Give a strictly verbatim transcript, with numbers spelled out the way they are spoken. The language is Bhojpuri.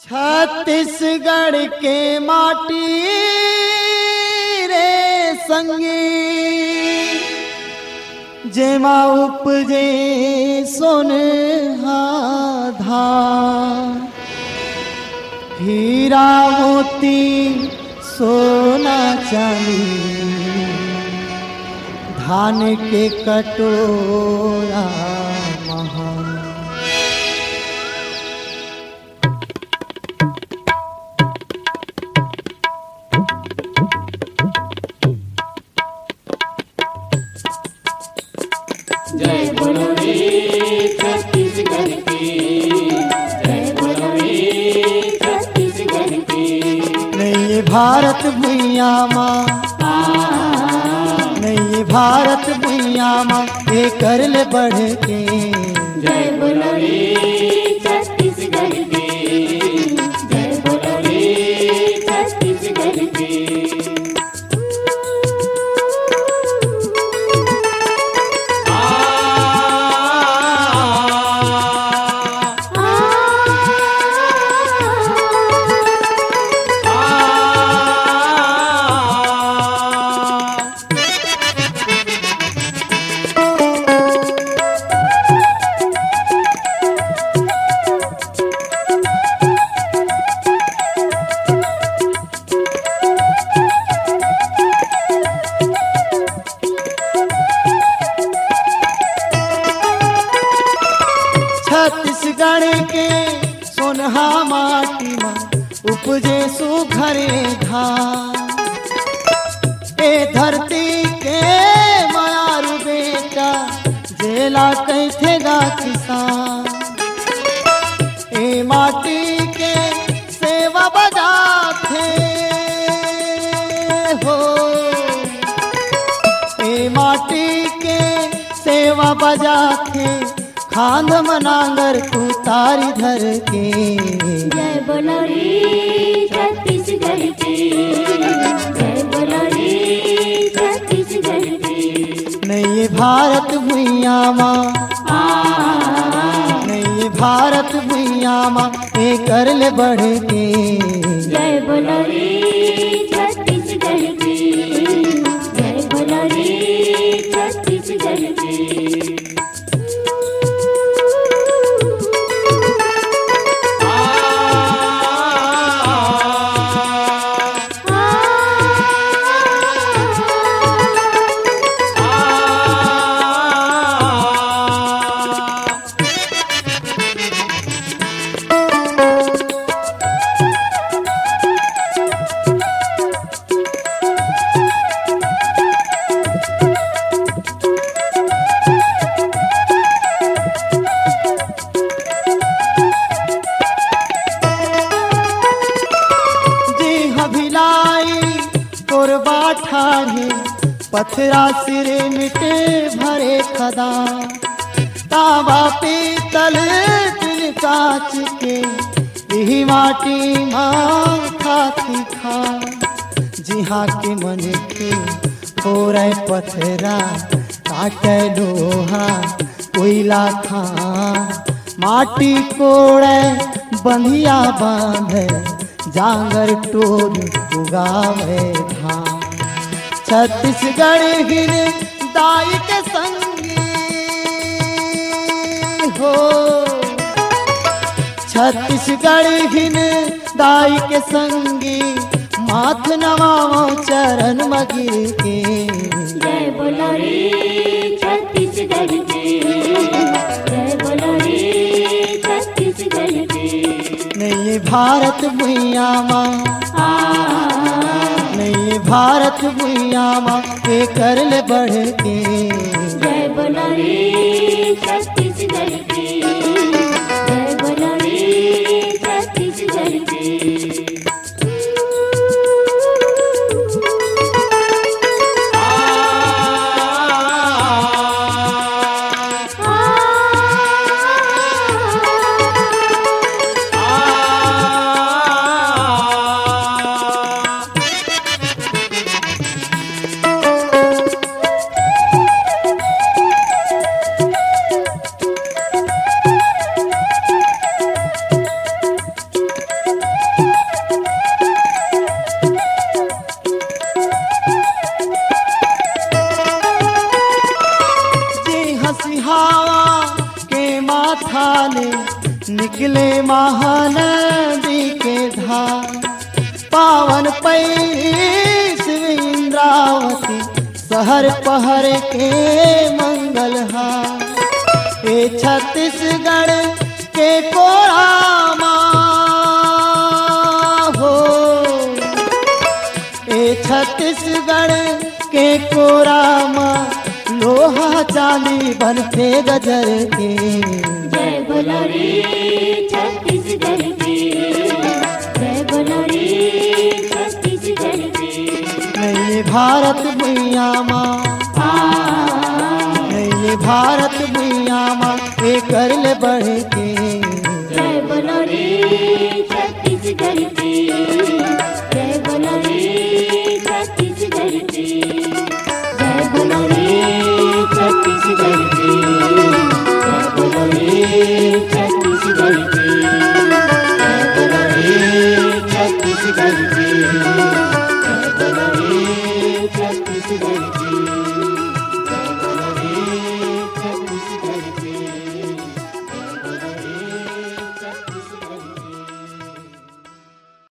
छत्तीसगढ़ के माटी रे संगी जेमा उपजे सोनहा धान, हीरा मोती सोना चांदी धान के कटोरा महान। जय बोलो रे छत्तीसगढ़ की, जय बोलो रे छत्तीसगढ़ की। नहीं ये भारत भुइया माँ, नहीं ये भारत भुइया माँ ये कर ले बढ़ के। जय बोलो रे छत्तीसगढ़ की, जय बोलो रे छत्तीसगढ़ की। छत्तीसगढ़ के सोनहा माटी में उपजे सुघरे धान, ए धरती के मायारू बेटा जेला कैथेगा किसान। ए माटी के सेवा बजाथे हो, ए माटी के सेवा बजाथे खांद मनांगर उतारी धर के। जय बोलो रे छत्तीसगढ़ की, जय बोलो रे छत्तीसगढ़ की। नहीं ये भारत भुइया माँ, नहीं ये भारत भुइया माँ ये कर ले बढ़ के। जय बोलो रे छत्तीसगढ़ की, जय बोलो रे छत्तीसगढ़ की। ठाढ़े पथरा सिरे मिटे भरे खदा, तांबा पीतल तिल कांच के यही माटी माँ खाती खा। जिहाँ के मन के फोरे पथरा काटे लोहा कोयला खा, माटी कोड़े बंधिया बांधे जांगर टोल उगावे धान। छत्तीसगढ़ हिर दाई के संगी हो, छत्तीसगढ़ हिर दाई के संगी माथ नवाओ चरण मगिर के। जय बोलो रे छत्तीसगढ़ की, जय बोलो रे छत्तीसगढ़ की। नहीं ये भारत भुइया माँ, नहीं ये भारत भुइया माँ ये कर ले बढ़ के। जय बोलो रे छत्तीसगढ़ की, जय बोलो रे छत्तीसगढ़ की। महानदी के धार पावन पैस इंद्रावती शहर पहर के मंगलहार। ए छत्तीसगढ़ के कोरामा हो, ए छत्तीसगढ़ के कोरामा लोहा चांदी बनते गजर के। जय बोलो रे छत्तीसगढ़ की, जय बोलो रे छत्तीसगढ़ की। नई भारत भुइया माँ, नई भारत भुइया माँ ए कर ले बढ़ के।